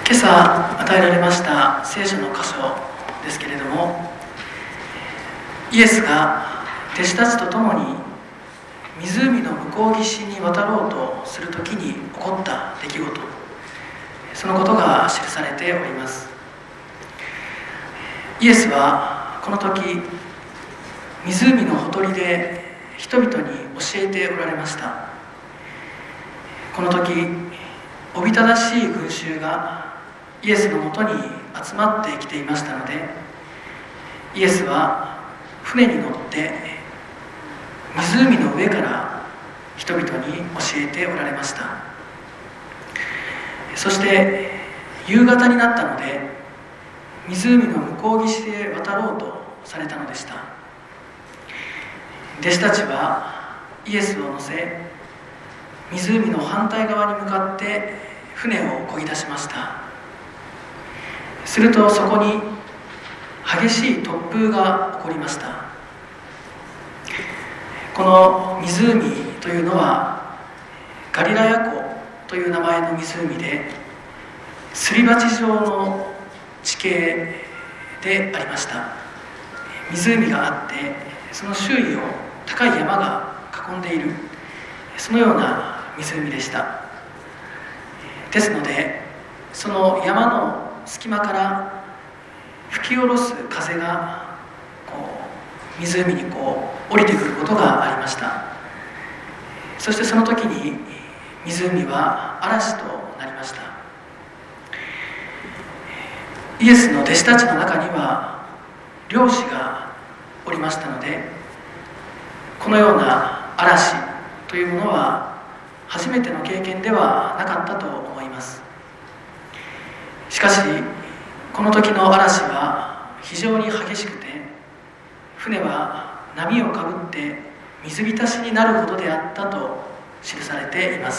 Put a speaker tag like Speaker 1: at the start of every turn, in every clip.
Speaker 1: 今朝与えられました聖書の箇所ですけれども、イエスが弟子たちと共に湖の向こう岸に渡ろうとするときに起こった出来事、そのことが記されております。イエスはこの時、湖のほとりで人々に教えておられました。この時、おびただしい群衆がイエスのもとに集まってきていましたので、イエスは船に乗って湖の上から人々に教えておられました。そして夕方になったので、湖の向こう岸へ渡ろうとされたのでした。弟子たちはイエスを乗せ、湖の反対側に向かって船を漕ぎ出しました。するとそこに激しい突風が起こりました。この湖というのはガリラヤ湖という名前の湖で、すり鉢状の地形でありました。湖があって、その周囲を高い山が囲んでいる、そのような湖でした。ですので、その山の隙間から吹き下ろす風が湖に降りてくることがありました。そしてその時に湖は嵐となりました。イエスの弟子たちの中には漁師がおりましたので、このような嵐というものは初めての経験ではなかったと思います。しかしこの時の嵐は非常に激しくて、船は波をかぶって水浸しになるほどであったと記されています。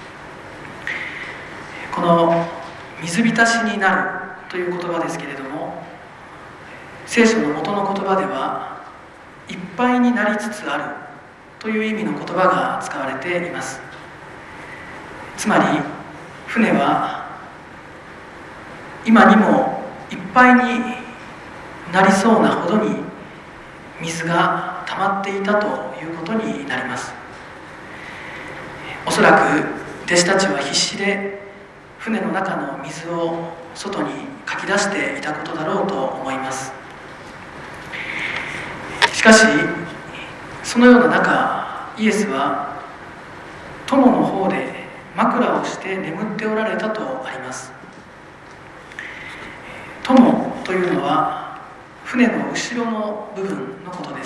Speaker 1: この水浸しになるという言葉ですけれども、聖書の元の言葉ではいっぱいになりつつあるという意味の言葉が使われています。つまり船は今にもいっぱいになりそうなほどに水が溜まっていたということになります。おそらく弟子たちは必死で船の中の水を外にかき出していたことだろうと思います。しかしそのような中、イエスは友の方で枕をして眠っておられたとあります。友というのは船の後ろの部分のことです。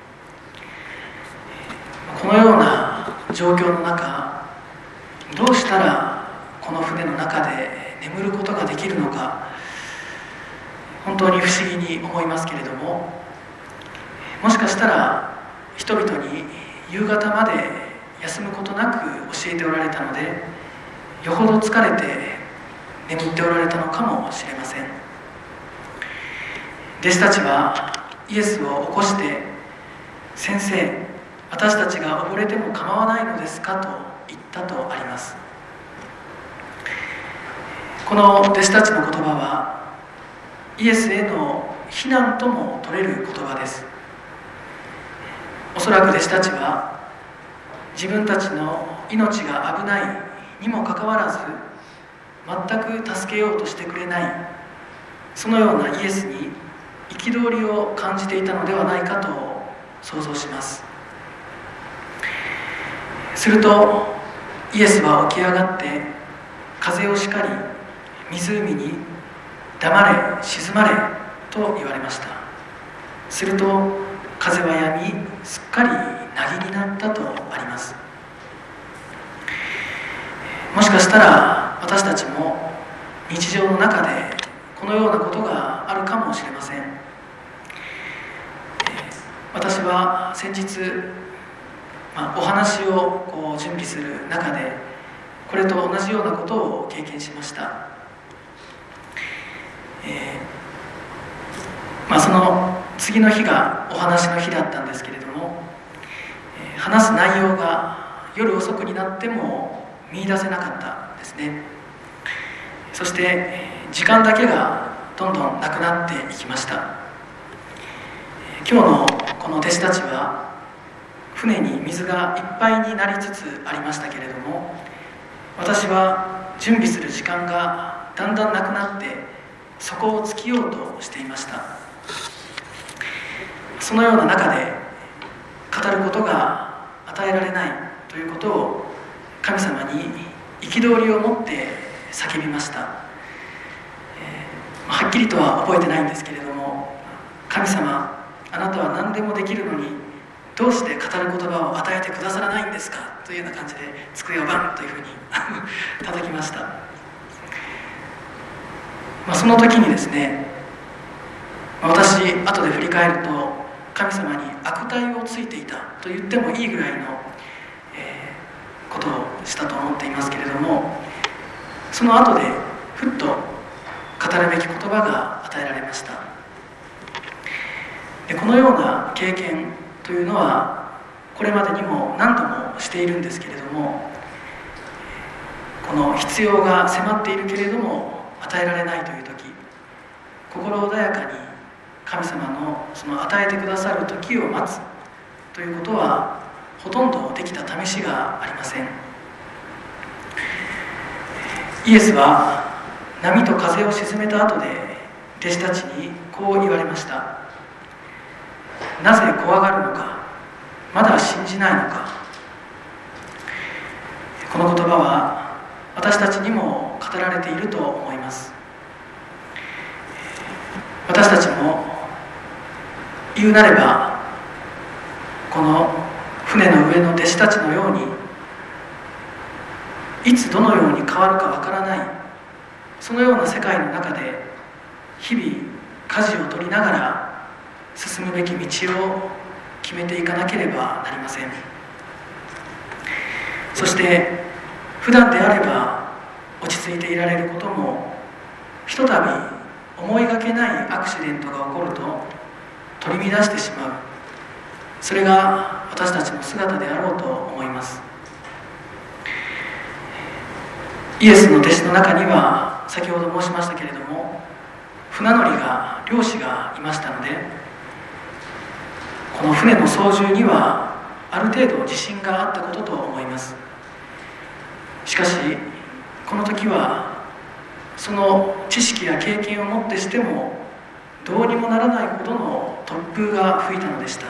Speaker 1: このような状況の中、どうしたらこの船の中で眠ることができるのか、本当に不思議に思いますけれども、もしかしたら人々に夕方まで休むことなく教えておられたので、よほど疲れて眠っておられたのかもしれません。弟子たちはイエスを起こして、先生、私たちが溺れても構わないのですかと言ったとあります。この弟子たちの言葉はイエスへの非難とも取れる言葉です。おそらく弟子たちは自分たちの命が危ないにもかかわらず、全く助けようとしてくれない、そのようなイエスに憤りを感じていたのではないかと想像します。するとイエスは起き上がって風を叱り、湖に黙れ静まれと言われました。すると風は止み、すっかり凪になったとあります。もしかしたら私たちも日常の中でこのようなことがあるかもしれません。私は先日、お話を準備する中でこれと同じようなことを経験しました。その次の日がお話の日だったんですけれども、話す内容が夜遅くになっても見出せなかったんですね。 そして時間だけがどんどんなくなっていきました。今日のこの弟子たちは船に水がいっぱいになりつつありましたけれども、私は準備する時間がだんだんなくなってそこを尽きようとしていました。そのような中で語ることが与えられないということを神様に憤りを持って叫びました。はっきりとは覚えてないんですけれども、神様、あなたは何でもできるのにどうして語る言葉を与えてくださらないんですかというような感じで机をバンというふうに叩きました。その時にですね、私後で振り返ると神様に悪態をついていたと言ってもいいぐらいの、ことをしたと思っていますけれども、その後でふっと語るべき言葉が与えられました。でこのような経験というのはこれまでにも何度もしているんですけれども、この必要が迫っているけれども与えられないという時、心穏やかに神様のその与えてくださる時を待つということはほとんどできた試しがありません。イエスは波と風を鎮めた後で弟子たちにこう言われました。なぜ怖がるのか、まだ信じないのか。この言葉は私たちにも語られていると思います。私たちも言うなればこの船の上の弟子たちのように、いつどのように変わるかわからない、そのような世界の中で日々舵を取りながら進むべき道を決めていかなければなりません。そして普段であれば落ち着いていられることも、ひとたび思いがけないアクシデントが起こると取り乱してしまう、それが私たちの姿であろうと思います。イエスの弟子の中には先ほど申しましたけれども、船乗りが漁師がいましたので、この船の操縦にはある程度自信があったことと思います。しかしこの時はその知識や経験をもってしてもどうにもならないほどの突風が吹いたのでした。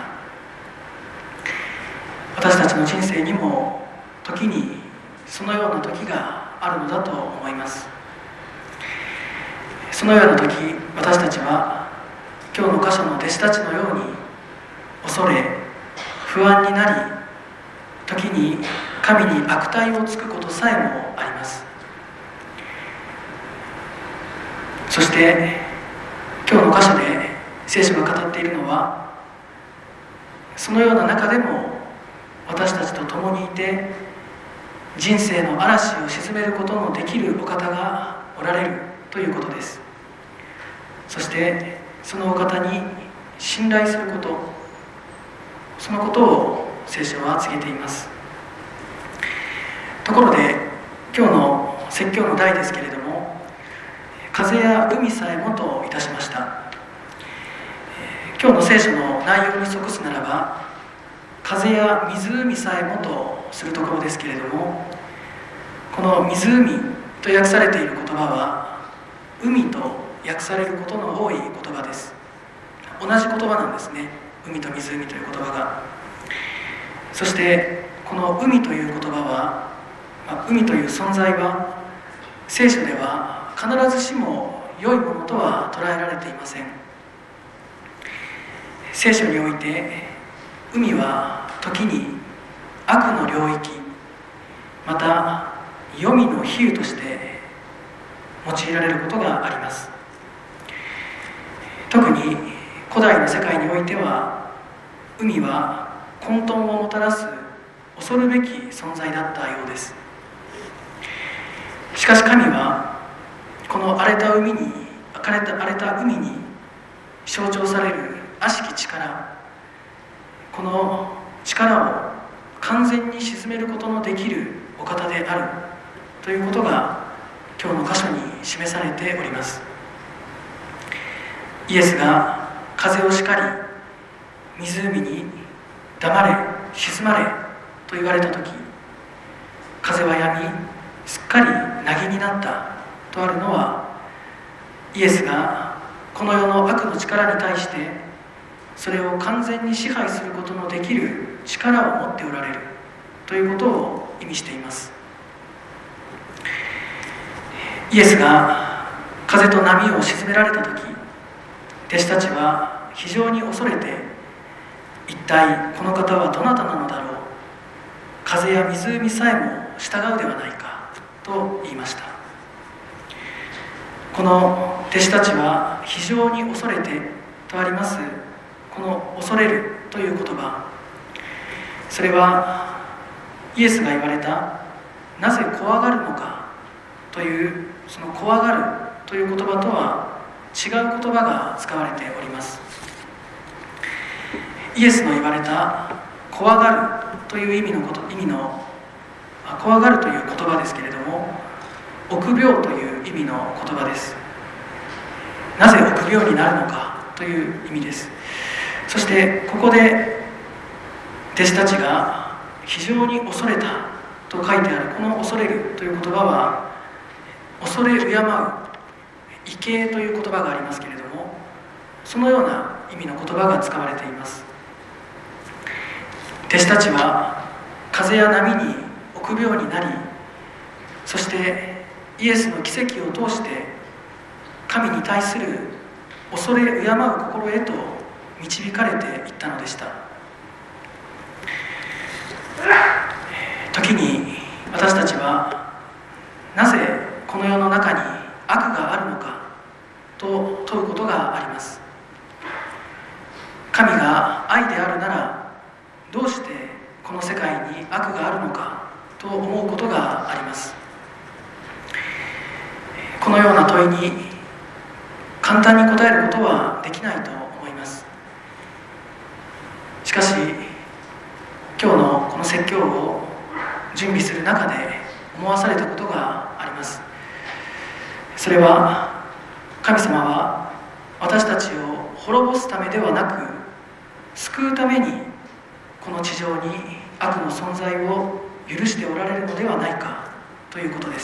Speaker 1: 私たちの人生にも時にそのような時があるのだと思います。そのような時、私たちは今日の箇所の弟子たちのように恐れ不安になり、時に神に悪態をつくことさえもあります。そして今日の箇所で聖書が語っているのは、そのような中でも私たちと共にいて人生の嵐を鎮めることのできるお方がおられるということです。そしてそのお方に信頼すること、そのことを聖書は告げています。ところで今日の説教の題ですけれども、風や海さえもといたしました。今日の聖書の内容に即すならば、風や湖さえもとするところですけれども、この湖と訳されている言葉は海と訳されることの多い言葉です。同じ言葉なんですね、海と湖という言葉が。そしてこの海という言葉は、海という存在は聖書では必ずしも良いものとは捉えられていません。聖書において海は時に悪の領域、また黄泉の比喩として用いられることがあります。特に古代の世界においては海は混沌をもたらす恐るべき存在だったようです。しかし神はこの荒れた海に象徴される悪しき力、この力を完全に鎮めることのできるお方であるということが今日の箇所に示されております。イエスが風を叱り、湖に黙れ、沈まれと言われたとき、風はやみ、すっかり凪になったとあるのは、イエスがこの世の悪の力に対してそれを完全に支配することのできる力を持っておられるということを意味しています。イエスが風と波を鎮められたとき、弟子たちは非常に恐れて、一体この方はどなたなのだろう、風や湖さえも従うではないかと言いました。この弟子たちは非常に恐れてとあります。この恐れるという言葉、それはイエスが言われたなぜ怖がるのかというその怖がるという言葉とは違う言葉が使われております。イエスの言われた怖がるという意味の怖がるという言葉ですけれども、臆病という意味の言葉です。なぜ臆病になるのかという意味です。そしてここで弟子たちが非常に恐れたと書いてあるこの恐れるという言葉は、恐れ敬う、畏敬という言葉がありますけれども、そのような意味の言葉が使われています。弟子たちは風や波に臆病になり、そしてイエスの奇跡を通して神に対する恐れ敬う心へと導かれていったのでした。時に私たちはなぜこの世の中に悪があるのかと問うことがあります。神が愛であるならどうしてこの世界に悪があるのかと思うことがあります。このような問いに簡単に答えることはできないと思います。しかし今日のこの説教を準備する中で思わされたことがあります。それは、神様は私たちを滅ぼすためではなく救うためにこの地上に悪の存在を許しておられるのではないかということです。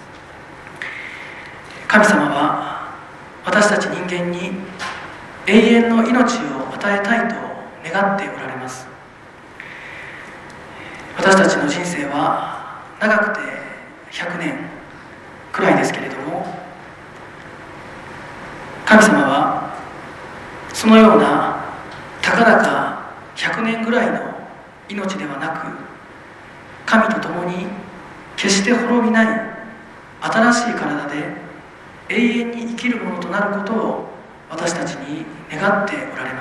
Speaker 1: 神様は私たち人間に永遠の命を与えたいと願っておられます。私たちの人生は長くて100年くらいですけれども、神様はそのようなたかだか100年ぐらいの命ではなく、神と共に決して滅びない新しい体で永遠に生きるものとなることを私たちに願っておられます。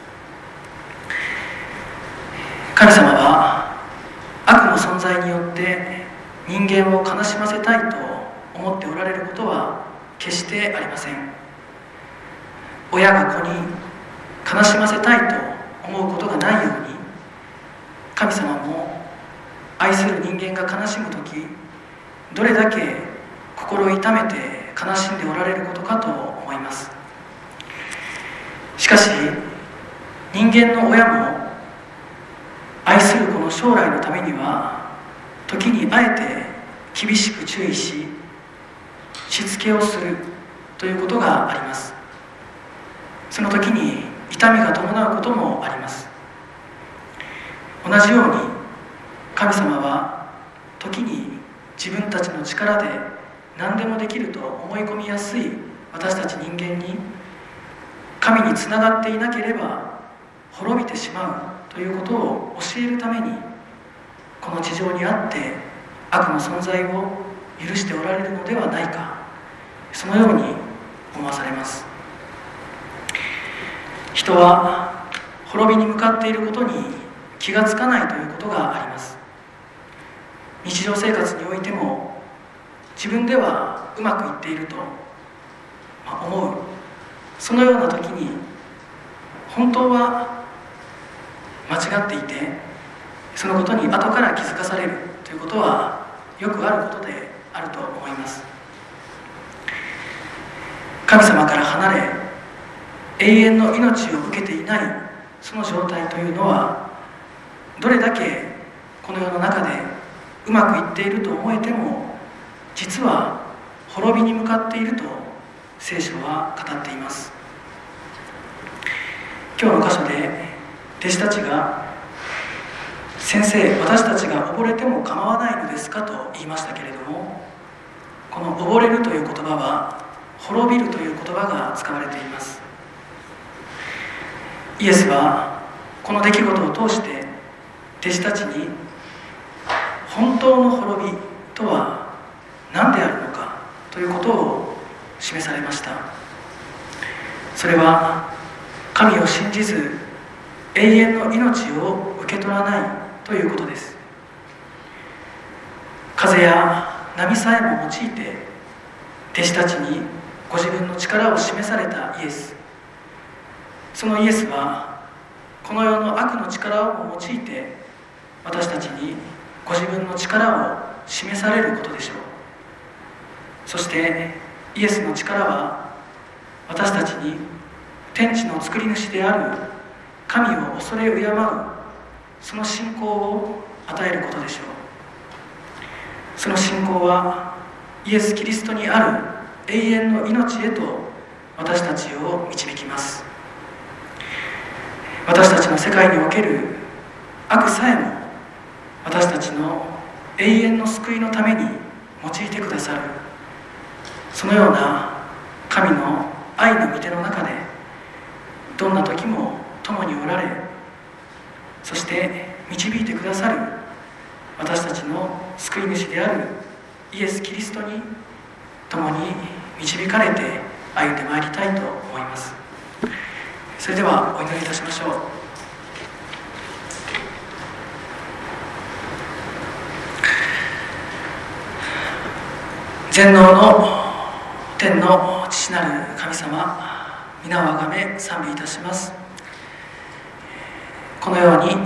Speaker 1: 神様は悪の存在によって人間を悲しませたいと思っておられることは決してありません。親が子に悲しませたいと思うことがないように、神様も愛する人間が悲しむとき、どれだけ心を痛めて悲しんでおられることかと思います。しかし人間の親も愛する子の将来のためには時にあえて厳しく注意し、しつけをするということがあります。その時に痛みが伴うこともあります。同じように神様は時に自分たちの力で何でもできると思い込みやすい私たち人間に、神につながっていなければ滅びてしまうということを教えるために、この地上にあって悪の存在を許しておられるのではないか、そのように思わされます。人は滅びに向かっていることに気がつかないということがあります。日常生活においても自分ではうまくいっていると思う、そのような時に本当は間違っていて、そのことに後から気づかされるということはよくあることであると思います。 神様から離れ永遠の命を受けていないその状態というのは、どれだけこの世の中でうまくいっていると思えても、実は滅びに向かっていると聖書は語っています。今日の箇所で弟子たちが、先生、私たちが溺れても構わないのですかと言いましたけれども、この溺れるという言葉は滅びるという言葉が使われています。イエスはこの出来事を通して弟子たちに、本当の滅びとは何であるのかということを示されました。それは神を信じず永遠の命を受け取らないということです。風や波さえも用いて弟子たちにご自分の力を示されたイエス。そのイエスはこの世の悪の力をも用いて私たちにご自分の力を示されることでしょう。そしてイエスの力は私たちに天地の作り主である神を恐れ敬うその信仰を与えることでしょう。その信仰はイエス・キリストにある永遠の命へと私たちを導きます。私たちの世界における悪さえも私たちの永遠の救いのために用いてくださる、そのような神の愛の御手の中でどんな時も共におられ、そして導いてくださる私たちの救い主であるイエス・キリストに共に導かれて歩んでまいりたいと思います。それではお祈りいたしましょう。全能の天の父なる神様、皆をあがめ賛美いたします。このように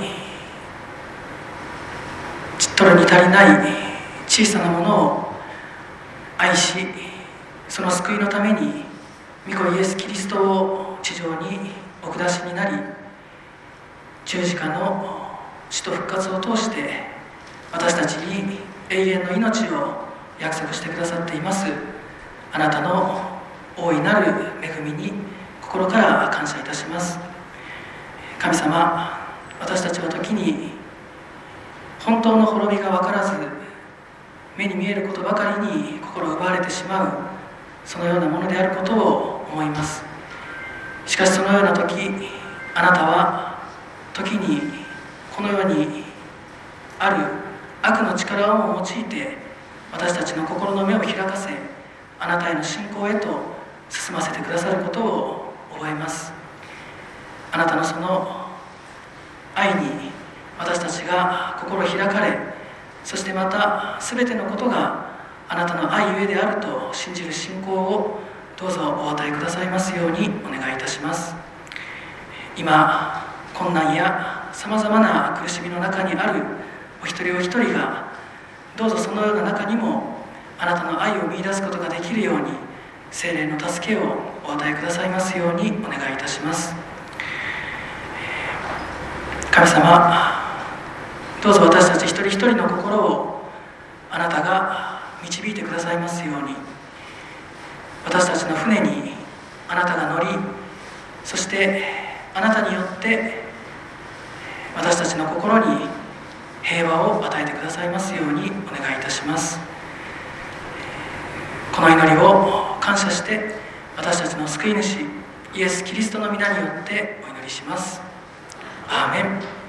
Speaker 1: ちっとろに足りない小さなものを愛し、その救いのために御子イエス・キリストを地上にお下しになり、十字架の死と復活を通して私たちに永遠の命を約束してくださっていますあなたの大いなる恵みに心から感謝いたします。神様、私たちは時に本当の滅びが分からず、目に見えることばかりに心を奪われてしまう、そのようなものであることを思います。しかしそのような時、あなたは時にこの世にある悪の力を用いて私たちの心の目を開かせ、あなたへの信仰へと進ませてくださることを覚えます。あなたのその愛に私たちが心開かれ、そしてまた全てのことがあなたの愛ゆえであると信じる信仰をどうぞお与えくださいますようにお願いいたします。今困難やさまざまな苦しみの中にあるお一人お一人が、どうぞそのような中にもあなたの愛を見出すことができるように、聖霊の助けをお与えくださいますようにお願いいたします。神様、どうぞ私たち一人一人の心をあなたが導いてくださいますように、私たちの船にあなたが乗り、そしてあなたによって私たちの心に平和を与えてくださいますようにお願いいたします。この祈りを感謝して私たちの救い主イエス・キリストの皆によってお祈りします。アーメン。